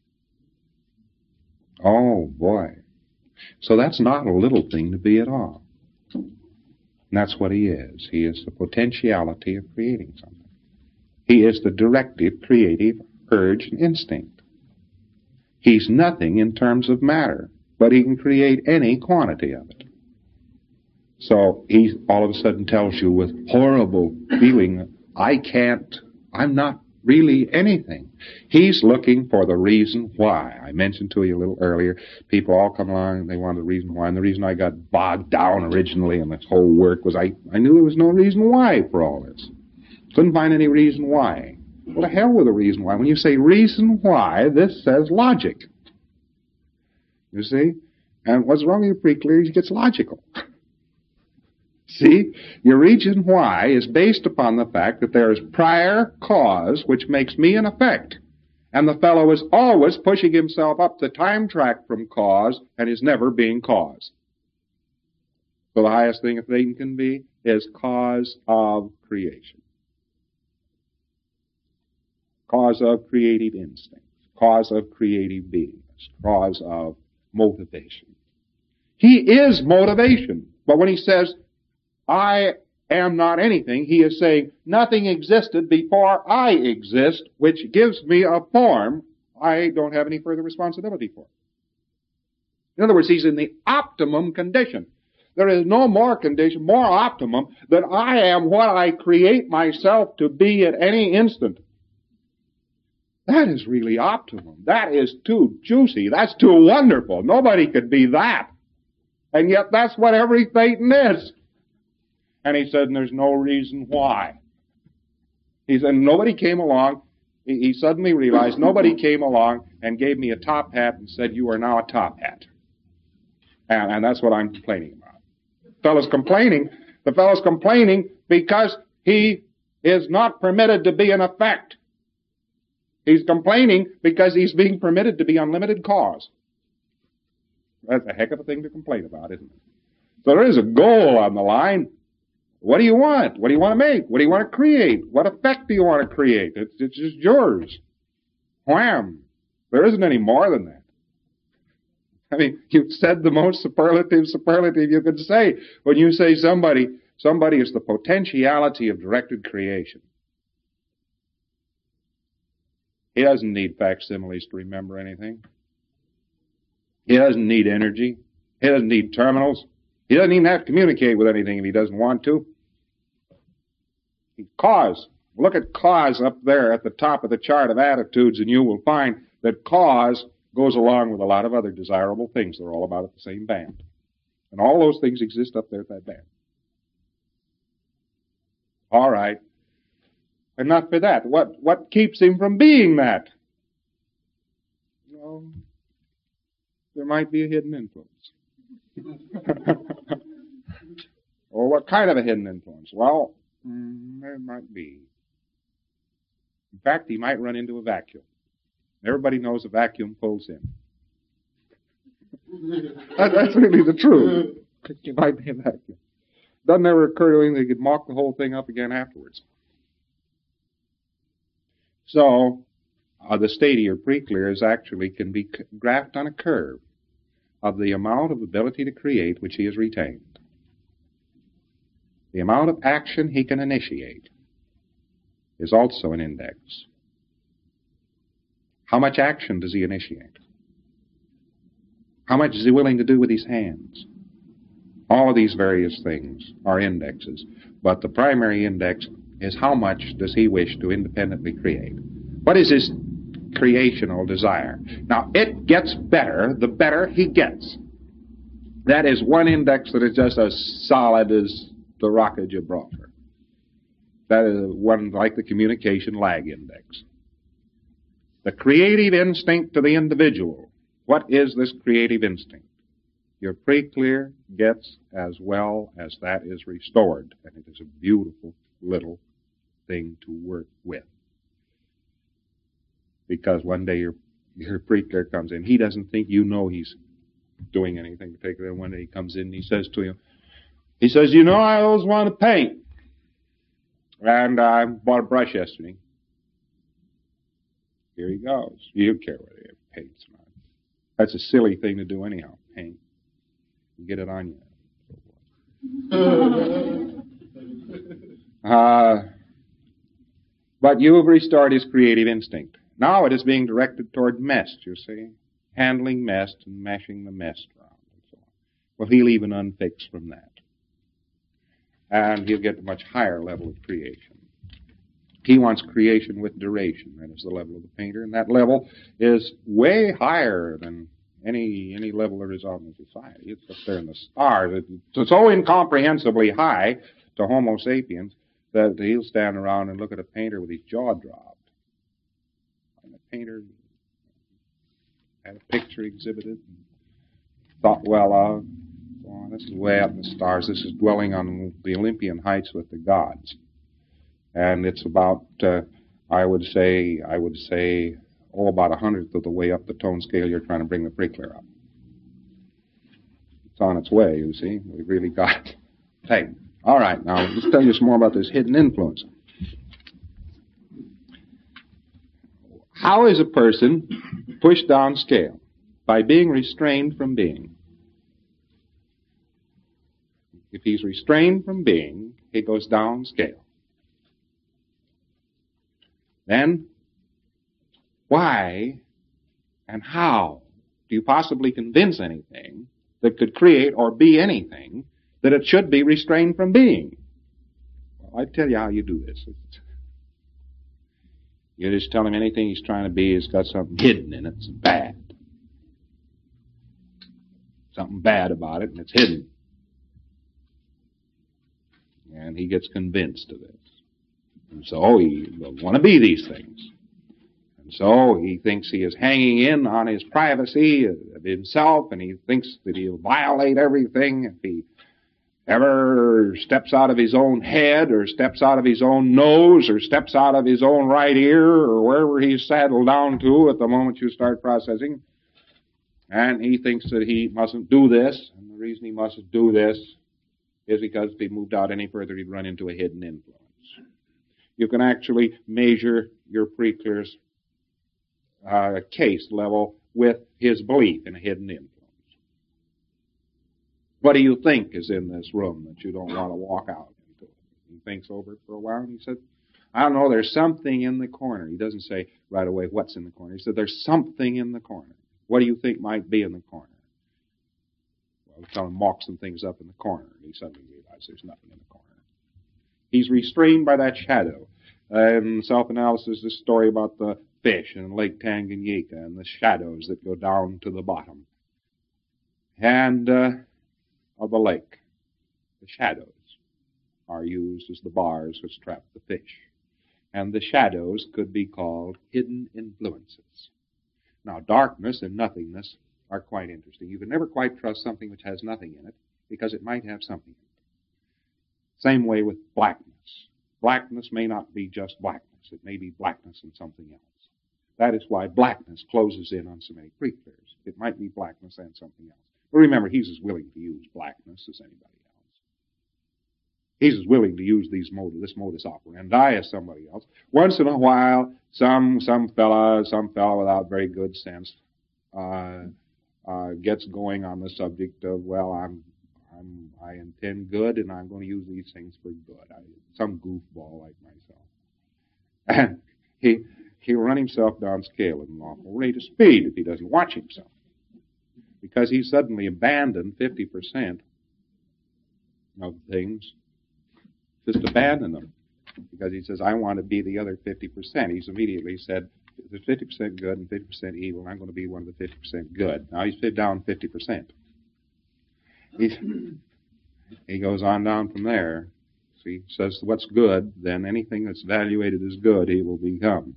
Oh, boy. So that's not a little thing to be at all. And that's what he is. He is the potentiality of creating something. He is the directive, creative urge and instinct. He's nothing in terms of matter, but he can create any quantity of it. So he all of a sudden tells you with horrible feeling, I can't, I'm not really anything. He's looking for the reason why. I mentioned to you a little earlier, people all come along and they want the reason why. And the reason I got bogged down originally in this whole work was I, I knew there was no reason why for all this. Couldn't find any reason why. Well, to hell with the reason why. When you say reason why, this says logic. You see? And what's wrong with your pre-clear is he gets logical. See, your reason why is based upon the fact that there is prior cause which makes me an effect. And the fellow is always pushing himself up the time track from cause and is never being cause. So the highest thing a thing can be is cause of creation. Cause of creative instinct. Cause of creative beingness. Cause of motivation. He is motivation. But when he says, I am not anything, he is saying, nothing existed before I exist, which gives me a form I don't have any further responsibility for. In other words, he's in the optimum condition. There is no more condition, more optimum, than I am what I create myself to be at any instant. That is really optimum. That is too juicy. That's too wonderful. Nobody could be that. And yet that's what every Thetan is. And he said, and there's no reason why. He said, nobody came along. He, he suddenly realized nobody came along and gave me a top hat and said, you are now a top hat. And, and that's what I'm complaining about. The fellow's complaining. The fellow's complaining because he is not permitted to be an effect. He's complaining because he's being permitted to be unlimited cause. That's a heck of a thing to complain about, isn't it? So there is a goal on the line. What do you want? What do you want to make? What do you want to create? What effect do you want to create? It's, it's just yours. Wham! There isn't any more than that. I mean, you've said the most superlative superlative you could say when you say somebody, somebody is the potentiality of directed creation. He doesn't need facsimiles to remember anything. He doesn't need energy. He doesn't need terminals. He doesn't even have to communicate with anything if he doesn't want to. Cause. Look at cause up there at the top of the chart of attitudes, and you will find that cause goes along with a lot of other desirable things. They're all about at the same band. And all those things exist up there at that band. All right. Enough for that. What, what keeps him from being that? Well, there might be a hidden influence. Or what kind of a hidden influence? Well, mm, there might be. In fact, he might run into a vacuum. Everybody knows a vacuum pulls in. that, that's really the truth. It might be a vacuum. Doesn't ever occur to him that he could mock the whole thing up again afterwards. So, uh, the state of your pre-clear is actually can be graphed on a curve of the amount of ability to create which he has retained. The amount of action he can initiate is also an index. How much action does he initiate? How much is he willing to do with his hands? All of these various things are indexes, but the primary index is how much does he wish to independently create? What is his creational desire? Now, it gets better the better he gets. That is one index that is just as solid as the Rock of Gibraltar. That is one like the communication lag index. The creative instinct to the individual. What is this creative instinct? Your pre-clear gets as well as that is restored, and it is a beautiful little thing to work with. Because one day your your pre-clear comes in. He doesn't think you know he's doing anything particular. One day he comes in and he says to you, he says, you know, I always want to paint. And I bought a brush yesterday. Here he goes. You don't care whether he paints or not. That's a silly thing to do anyhow, paint. You get it on you. uh, but you have restored his creative instinct. Now it is being directed toward mest, you see. Handling mest and mashing the mest around and so on. Well, he'll even unfix from that. And he'll get a much higher level of creation. He wants creation with duration. That is the level of the painter. And that level is way higher than any any level there is on the society. It's up there in the stars. It's so incomprehensibly high to Homo sapiens that he'll stand around and look at a painter with his jaw dropped. And the painter had a picture exhibited. thought well of. Oh, this is way up in the stars. This is dwelling on the Olympian heights with the gods. And it's about, uh, I would say, I would say, oh, about a hundredth of the way up the tone scale you're trying to bring the preclear up. It's on its way, you see. We've really got it. Hey, all right, now let's tell you some more about this hidden influence. How is a person pushed down scale? By being restrained from being. If he's restrained from being, he goes down scale. Then, why and how do you possibly convince anything that could create or be anything that it should be restrained from being? Well, I tell you how you do this. You just tell him anything he's trying to be has got something hidden in it. It's bad. Something bad about it, and it's hidden. And he gets convinced of it. And so he will want to be these things. And so he thinks he is hanging in on his privacy of himself, and he thinks that he'll violate everything if he ever steps out of his own head, or steps out of his own nose, or steps out of his own right ear, or wherever he's saddled down to at the moment you start processing. And he thinks that he mustn't do this, and the reason he mustn't do this is because if he moved out any further, he'd run into a hidden influence. You can actually measure your preclear's uh, case level with his belief in a hidden influence. What do you think is in this room that you don't want to walk out into? He thinks over it for a while, and he said, I don't know, there's something in the corner. He doesn't say right away what's in the corner. He said, there's something in the corner. What do you think might be in the corner? Well, tell him mark some things up in the corner, and he suddenly realizes there's nothing in the corner. He's restrained by that shadow. Uh, in self-analysis, this story about the fish in Lake Tanganyika and the shadows that go down to the bottom. And uh, of the lake, the shadows are used as the bars which trap the fish. And the shadows could be called hidden influences. Now, darkness and nothingness are quite interesting. You can never quite trust something which has nothing in it, because it might have something in it. Same way with blackness. Blackness may not be just blackness. It may be blackness and something else. That is why blackness closes in on so many preclears. It might be blackness and something else. But remember, he's as willing to use blackness as anybody else. He's as willing to use these modus, this modus operandi as somebody else. Once in a while, some some fella, some fella without very good sense, uh, uh, gets going on the subject of, well, I'm, I'm, I intend good, and I'm going to use these things for good. I, some goofball like myself, and he he'll run himself down scale at an awful rate of speed if he doesn't watch himself, because he suddenly abandoned fifty percent of things. Just abandon them, because he says, I want to be the other fifty percent. He's immediately said, there's fifty percent good and fifty percent evil, and I'm going to be one of the fifty percent good. Now he's fit down fifty percent. He's, he goes on down from there. So he says, what's good, then anything that's evaluated as good, he will become.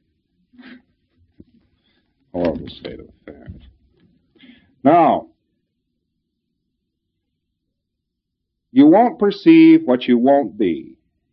Horrible state of affairs. Now, you won't perceive what you won't be.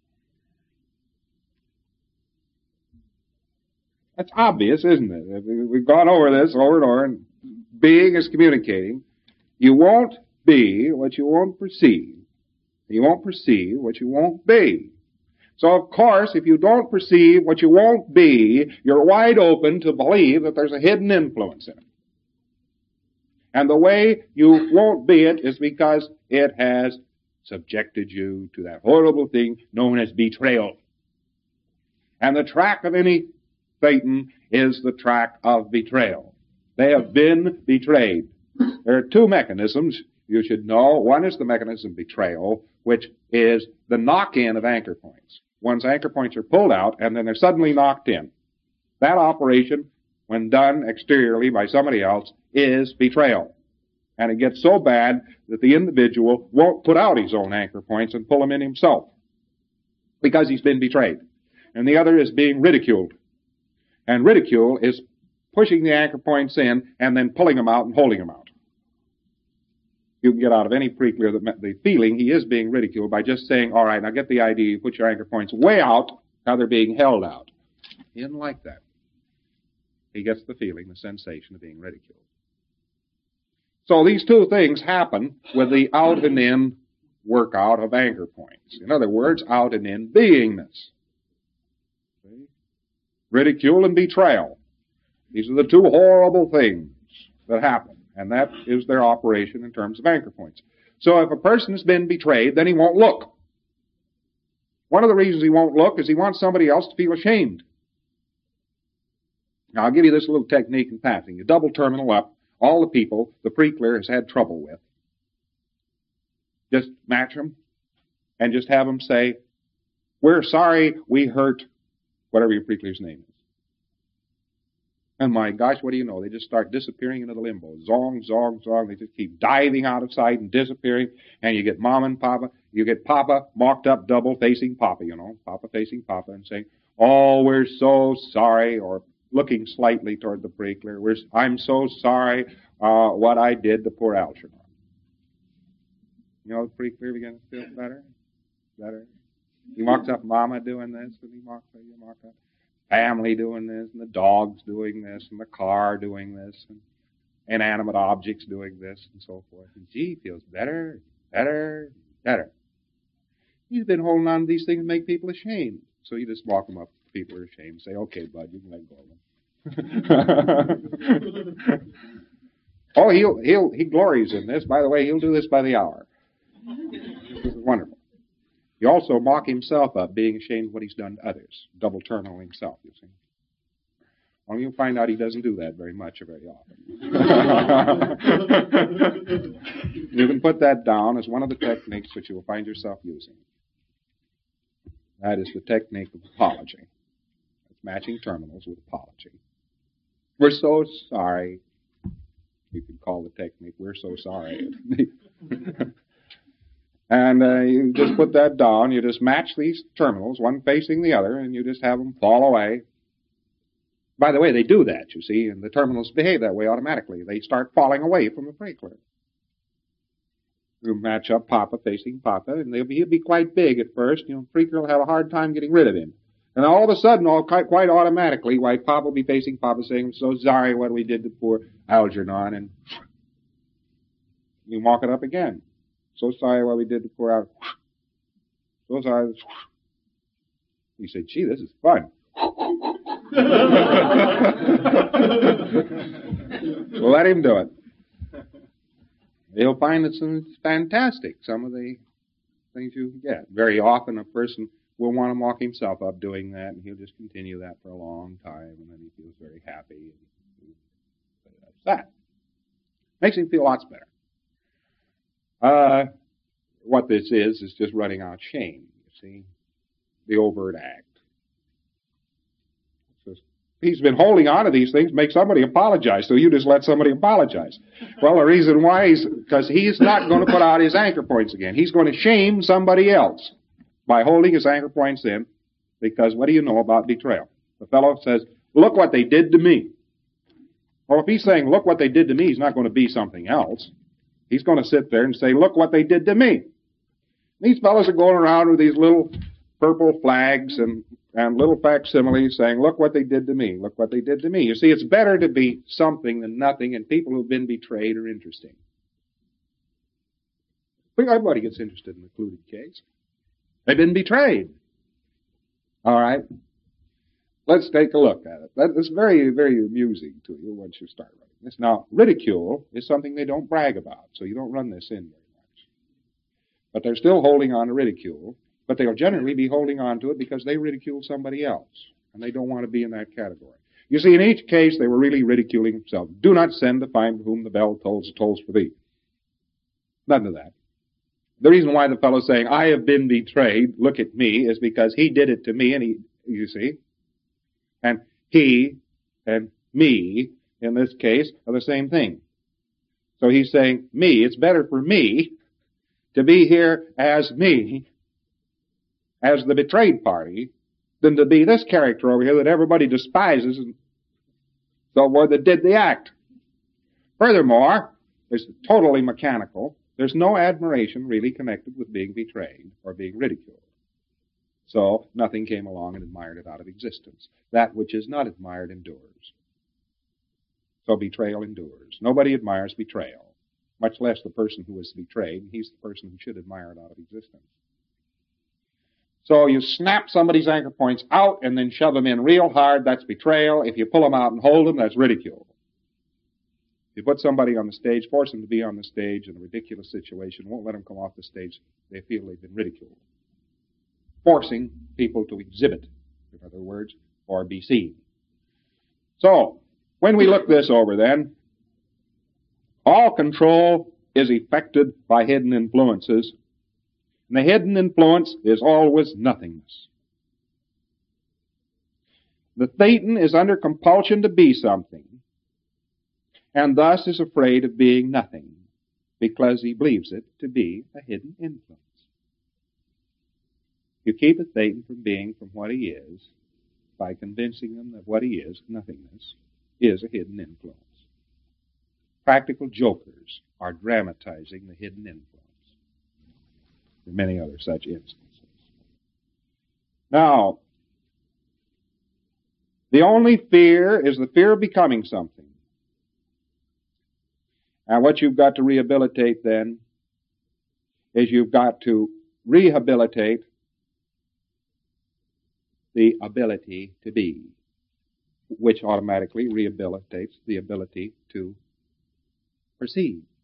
That's obvious, isn't it? We've gone over this over and over, and being is communicating. You won't be what you won't perceive. You won't perceive what you won't be. So, of course, if you don't perceive what you won't be, you're wide open to believe that there's a hidden influence in it. And the way you won't be it is because it has subjected you to that horrible thing known as betrayal. And the track of any Satan is the track of betrayal. They have been betrayed. There are two mechanisms you should know. One is the mechanism of betrayal, which is the knock-in of anchor points. One's anchor points are pulled out, and then they're suddenly knocked in. That operation, when done exteriorly by somebody else, is betrayal. And it gets so bad that the individual won't put out his own anchor points and pull them in himself, because he's been betrayed. And the other is being ridiculed. And ridicule is pushing the anchor points in and then pulling them out and holding them out. you can get out of any pre-clear the, the feeling he is being ridiculed by just saying, all right, now get the idea, you put your anchor points way out, now they're being held out. He doesn't like that. He gets the feeling, the sensation of being ridiculed. So these two things happen with the out and in workout of anchor points. In other words, out and in beingness. See? Ridicule and betrayal. These are the two horrible things that happen, and that is their operation in terms of anchor points. So if a person has been betrayed, then he won't look. One of the reasons he won't look is he wants somebody else to feel ashamed. Now, I'll give you this little technique in passing. You double terminal up all the people the pre-clear has had trouble with. Just match them and just have them say, we're sorry we hurt whatever your pre-clear's name is. And my gosh, what do you know? They just start disappearing into the limbo. Zong, zong, zong. They just keep diving out of sight and disappearing. And you get Mom and Papa. You get Papa mocked up double facing Papa, you know. Papa facing Papa and saying, oh, we're so sorry. Or looking slightly toward the pre-clear. We're, I'm so sorry uh, what I did to poor Algernon. You know, the pre-clear begins to feel better. Better. He mocks up Mama doing this. And he mocks up, you mock up family doing this, and the dogs doing this, and the car doing this, and inanimate objects doing this, and so forth. And gee, feels better, better, better. He's been holding on to these things to make people ashamed. So you just walk them up, people are ashamed, say, okay, bud, you can let go of them. Oh, he'll, he'll, he glories in this. By the way, he'll do this by the hour. This is wonderful. He also mock himself up, being ashamed of what he's done to others. Double terminal himself, you see. Well, you'll find out he doesn't do that very much or very often. You can put that down as one of the techniques which you will find yourself using. That is the technique of apology. It's matching terminals with apology. We're so sorry. You could call the technique, we're so sorry. And uh, you just put that down. You just match these terminals, one facing the other, and you just have them fall away. By the way, they do that, you see, and the terminals behave that way automatically. They start falling away from the pre-clear. You match up Papa facing Papa, and they'll be, he'll be quite big at first. You know, pre-clear will have a hard time getting rid of him. And all of a sudden, all quite, quite automatically, why Papa will be facing Papa saying, I'm so sorry what we did to poor Algernon, and you mock it up again. So sorry what we did to poor Algernon. So sorry. You say, gee, this is fun. Let him do it. You'll find it's fantastic, some of the things you get. Very often a person will want to mock himself up doing that, and he'll just continue that for a long time, and then he feels very happy. And that's that. Makes him feel lots better. Uh, what this is, is just running out shame, you see. The overt act. He's been holding on to these things, make somebody apologize, so you just let somebody apologize. Well, the reason why is because he's not going to put out his anchor points again. He's going to shame somebody else by holding his anchor points in, because what do you know about betrayal? The fellow says, look what they did to me. Well, if he's saying, look what they did to me, he's not going to be something else. He's going to sit there and say, look what they did to me. These fellows are going around with these little purple flags and And little facsimiles saying, look what they did to me, look what they did to me. You see, it's better to be something than nothing, and people who've been betrayed are interesting. Everybody gets interested in the Cluted case. They've been betrayed. All right? Let's take a look at it. That's very, very amusing to you once you start writing this. Now, ridicule is something they don't brag about, so you don't run this in very much. But they're still holding on to ridicule. But they'll generally be holding on to it because they ridiculed somebody else, and they don't want to be in that category. You see, in each case, they were really ridiculing themselves. Do not send to find whom the bell tolls, tolls for thee. None of that. The reason why the fellow's saying, I have been betrayed, look at me, is because he did it to me, and he, you see, and he and me, in this case, are the same thing. So he's saying, me, it's better for me to be here as me, as the betrayed party, than to be this character over here that everybody despises and so forth that did the act. Furthermore, it's totally mechanical. There's no admiration really connected with being betrayed or being ridiculed. So nothing came along and admired it out of existence. That which is not admired endures. So betrayal endures. Nobody admires betrayal, much less the person who is betrayed, and he's the person who should admire it out of existence. So you snap somebody's anchor points out and then shove them in real hard, that's betrayal. If you pull them out and hold them, that's ridicule. If you put somebody on the stage, force them to be on the stage in a ridiculous situation, won't let them come off the stage, they feel they've been ridiculed. Forcing people to exhibit, in other words, or be seen. So, when we look this over then, all control is effected by hidden influences. And the hidden influence is always nothingness. The Thetan is under compulsion to be something, and thus is afraid of being nothing, because he believes it to be a hidden influence. You keep a Thetan from being from what he is by convincing them that what he is, nothingness, is a hidden influence. Practical jokers are dramatizing the hidden influence. There are many other such instances. Now, the only fear is the fear of becoming something. And what you've got to rehabilitate then is you've got to rehabilitate the ability to be, which automatically rehabilitates the ability to perceive.